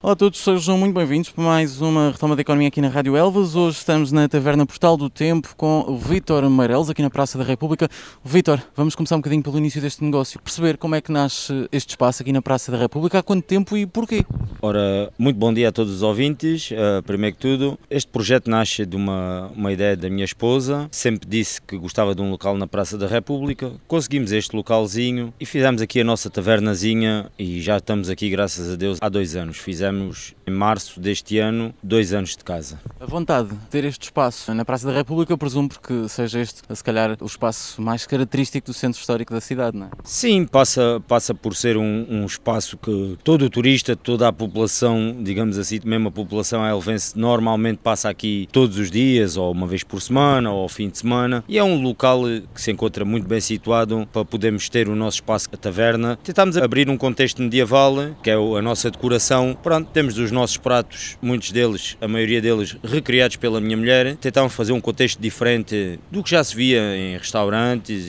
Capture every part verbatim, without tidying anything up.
Olá a todos, sejam muito bem-vindos para mais uma retoma da economia aqui na Rádio Elvas. Hoje estamos na Taverna Portal do Tempo com o Vítor Meireles, aqui na Praça da República. Vítor, vamos começar um bocadinho pelo início deste negócio, perceber como é que nasce este espaço aqui na Praça da República, há quanto tempo e porquê? Ora, muito bom dia a todos os ouvintes. Uh, primeiro que tudo, este projeto nasce de uma, uma ideia da minha esposa. Sempre disse que gostava de um local na Praça da República. Conseguimos este localzinho e fizemos aqui a nossa tavernazinha e já estamos aqui, graças a Deus, há dois anos. Fizemos em março deste ano, dois anos de casa. A vontade de ter este espaço na Praça da República, eu presumo porque seja este, se calhar, o espaço mais característico do centro histórico da cidade, não é? Sim, passa, passa por ser um, um espaço que todo o turista, toda a população, digamos assim, mesmo a população elvense, normalmente passa aqui todos os dias, ou uma vez por semana, ou ao fim de semana, e é um local que se encontra muito bem situado para podermos ter o nosso espaço, a taverna. Tentámos abrir um contexto medieval, que é a nossa decoração. Pronto, temos os nossos pratos, muitos deles, a maioria deles, recriados pela minha mulher. Tentámos fazer um contexto diferente do que já se via em restaurantes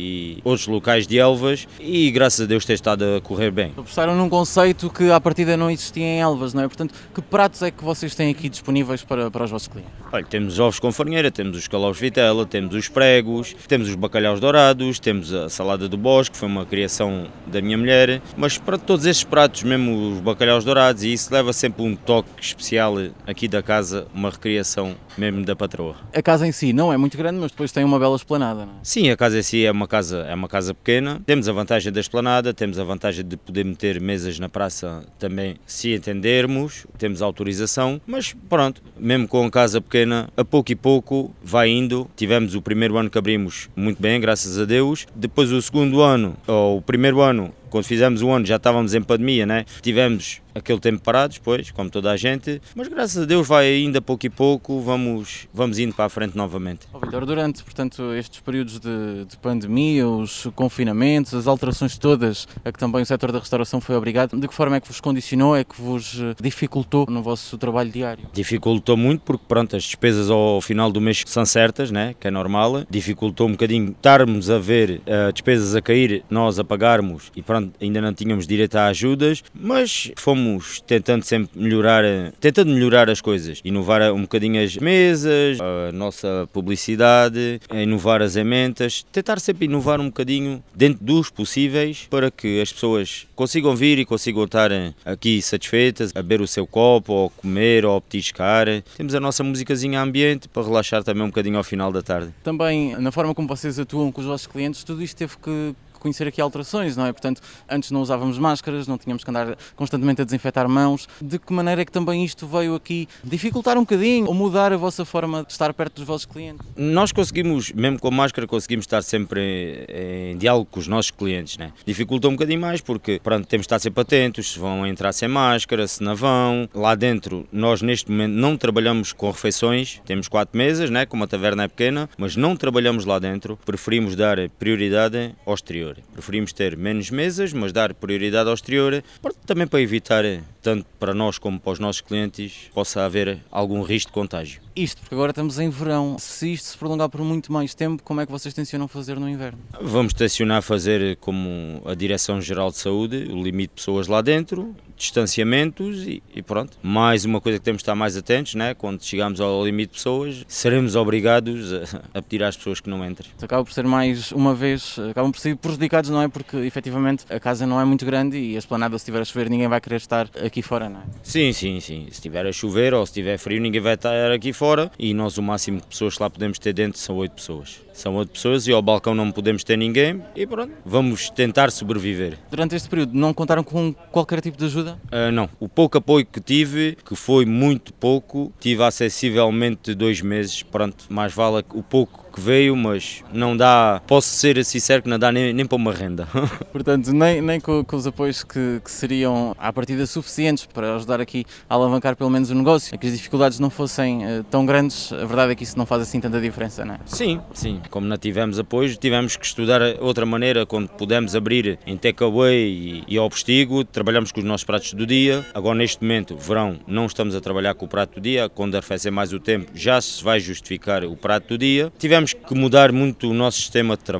e outros locais de Elvas, e graças a Deus tem estado a correr bem. Apostaram num conceito que à partida não existia em Elvas, não é? Portanto, que pratos é que vocês têm aqui disponíveis para, para os vossos clientes? Olha, temos ovos com farinheira, temos os calaus de vitela, temos os pregos, temos os bacalhaus dourados, temos a salada do bosque, que foi uma criação da minha mulher, mas para todos estes pratos, mesmo os bacalhaus dourados, e isso leva sempre um toque especial aqui da casa, uma recriação mesmo da patroa. A casa em si não é muito grande, mas depois tem uma bela esplanada, não é? Sim, a casa em si é uma casa, é uma casa pequena, temos a vantagem da esplanada, temos a vantagem de poder meter mesas na praça também, se entendermos, temos autorização, mas pronto, mesmo com a casa pequena, a pouco e pouco vai indo. Tivemos o primeiro ano que abrimos muito bem, graças a Deus, depois o segundo ano, ou o primeiro ano, quando fizemos o ano já estávamos em pandemia, né? Tivemos aquele tempo parado depois, como toda a gente, mas graças a Deus vai ainda pouco e pouco, vamos, vamos indo para a frente novamente. Oh, Vítor, durante, portanto, estes períodos de, de pandemia, os confinamentos, as alterações todas a que também o setor da restauração foi obrigado, de que forma é que vos condicionou, é que vos dificultou no vosso trabalho diário? Dificultou muito porque, pronto, as despesas ao final do mês são certas, né? Que é normal. Dificultou um bocadinho estarmos a ver uh, despesas a cair, nós a pagarmos e pronto, ainda não tínhamos direito a ajudas, mas fomos tentando sempre melhorar, tentando melhorar as coisas, inovar um bocadinho as mesas, a nossa publicidade, inovar as emendas, tentar sempre inovar um bocadinho dentro dos possíveis para que as pessoas consigam vir e consigam estar aqui satisfeitas, a beber o seu copo, ou comer, ou petiscar. Temos a nossa musicazinha ambiente para relaxar também um bocadinho ao final da tarde. Também, na forma como vocês atuam com os vossos clientes, tudo isto teve que conhecer aqui alterações, não é? Portanto, antes não usávamos máscaras, não tínhamos que andar constantemente a desinfetar mãos. De que maneira é que também isto veio aqui dificultar um bocadinho ou mudar a vossa forma de estar perto dos vossos clientes? Nós conseguimos, mesmo com a máscara, conseguimos estar sempre em, em diálogo com os nossos clientes, né? Dificulta um bocadinho mais porque, pronto, temos de estar sempre atentos, se vão entrar sem máscara, se não vão. Lá dentro, nós neste momento não trabalhamos com refeições, temos quatro mesas, né? Como a taverna é pequena, mas não trabalhamos lá dentro, preferimos dar prioridade ao exterior. Preferimos ter menos mesas, mas dar prioridade ao exterior, também para evitar, tanto para nós como para os nossos clientes, possa haver algum risco de contágio. Isto, porque agora estamos em verão. Se isto se prolongar por muito mais tempo, como é que vocês tencionam fazer no inverno? Vamos tencionar fazer como a Direção-Geral de Saúde, o limite de pessoas lá dentro, distanciamentos e, e pronto. Mais uma coisa que temos de estar mais atentos, né? Quando chegamos ao limite de pessoas, seremos obrigados a, a pedir às pessoas que não entrem. Acaba por ser mais uma vez, acabam por ser prejudicados, não é? Porque efetivamente a casa não é muito grande e a esplanada, se estiver a chover, ninguém vai querer estar aqui fora, não é? Sim, sim, sim. Se estiver a chover ou se estiver frio, ninguém vai estar aqui fora e nós o máximo de pessoas que lá podemos ter dentro são oito pessoas. São oito pessoas e ao balcão não podemos ter ninguém e pronto, vamos tentar sobreviver. Durante este período não contaram com qualquer tipo de ajuda? Uh, não, o pouco apoio que tive, que foi muito pouco, tive acessivelmente dois meses, pronto, mais vale o pouco que veio, mas não dá, posso ser sincero que não dá nem, nem para uma renda. Portanto, nem, nem com, com os apoios que, que seriam à partida suficientes para ajudar aqui a alavancar pelo menos o negócio, a que as dificuldades não fossem uh, tão grandes, a verdade é que isso não faz assim tanta diferença, não é? Sim, sim, como não tivemos apoio, tivemos que estudar outra maneira, quando pudemos abrir em takeaway e, e ao postigo, trabalhamos com os nossos pratos do dia. Agora neste momento, verão, não estamos a trabalhar com o prato do dia, quando arrefecer mais o tempo já se vai justificar o prato do dia. Tivemos que mudar muito o nosso sistema de trabalho.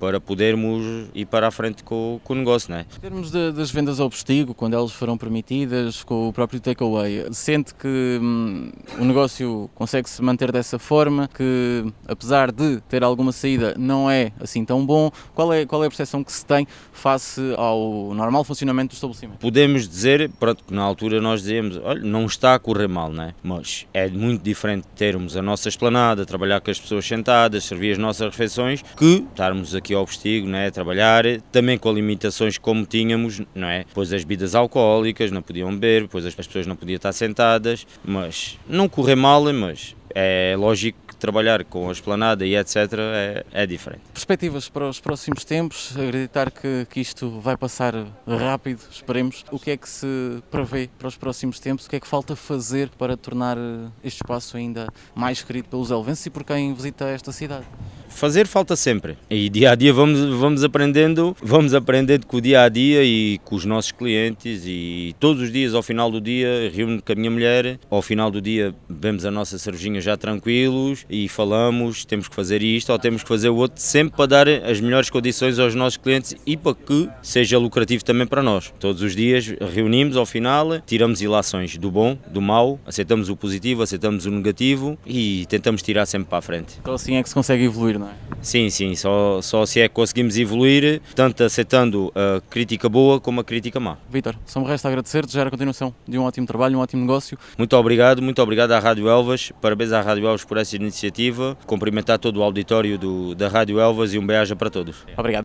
para podermos ir para a frente com, com o negócio, não é? Em termos de, das vendas ao postigo, quando elas foram permitidas, com o próprio takeaway, sente que hum, o negócio consegue se manter dessa forma, que apesar de ter alguma saída não é assim tão bom? Qual é, qual é a percepção que se tem face ao normal funcionamento do estabelecimento? Podemos dizer, pronto, que na altura nós dizíamos, olha, não está a correr mal, não é? Mas é muito diferente termos a nossa esplanada, trabalhar com as pessoas sentadas, servir as nossas refeições, que estarmos aqui ao postigo, não é? Trabalhar, também com limitações como tínhamos, não é? Pois as bebidas alcoólicas não podiam beber, pois as pessoas não podiam estar sentadas, mas não correr mal, mas é lógico que trabalhar com a esplanada e etcétera é, é diferente. Perspectivas para os próximos tempos, acreditar que, que isto vai passar rápido, esperemos. O que é que se prevê para os próximos tempos? O que é que falta fazer para tornar este espaço ainda mais querido pelos elvenses e por quem visita esta cidade? Fazer falta sempre, e dia a dia vamos, vamos aprendendo, vamos aprendendo com o dia a dia e com os nossos clientes, e todos os dias ao final do dia reúno-me com a minha mulher, ao final do dia bebemos a nossa cervejinha já tranquilos e falamos, temos que fazer isto ou temos que fazer o outro, sempre para dar as melhores condições aos nossos clientes e para que seja lucrativo também para nós. Todos os dias reunimos ao final, tiramos ilações do bom, do mau, aceitamos o positivo, aceitamos o negativo e tentamos tirar sempre para a frente. Então assim é que se consegue evoluir, não é? Sim, sim, só, só se é que conseguimos evoluir, tanto aceitando a crítica boa como a crítica má. Vítor, só me resta agradecer, desejar a continuação de um ótimo trabalho, um ótimo negócio. Muito obrigado, muito obrigado à Rádio Elvas, parabéns à Rádio Elvas por essa iniciativa, cumprimentar todo o auditório do, da Rádio Elvas e um beijo para todos. Obrigado.